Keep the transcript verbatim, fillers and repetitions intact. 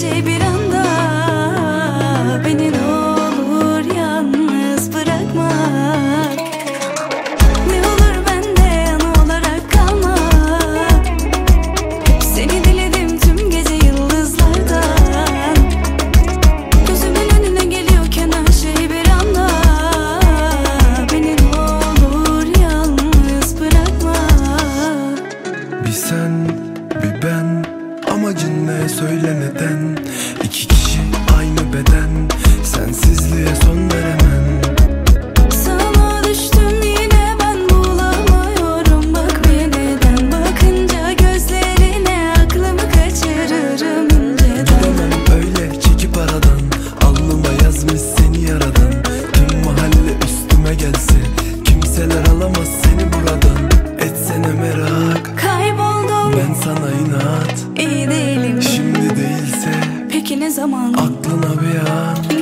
şey bir anda. Beni ne olur yalnız bırakma. Ne olur bende yanı olarak kalma. Seni diledim tüm gece yıldızlardan. Gözümün önüne geliyorken her şey bir anda. Beni ne olur yalnız bırakma. Bir sen bir ben, amacın ne söyle neden? İki kişi aynı beden, sensizliğe son veremem. Sana düştüm yine ben bulamıyorum. Bak bir neden bakınca gözlerine aklımı kaçırırım inceden. Gidemem öyle çekip aradan, alnıma yazmış seni yaradan. Tüm mahalle üstüme gelse, kimseler alamaz seni buradan. Etsene merak, Kayboldum ben sana inat. iyi değilim Şimdi değilse peki ne zaman? aklına bir an.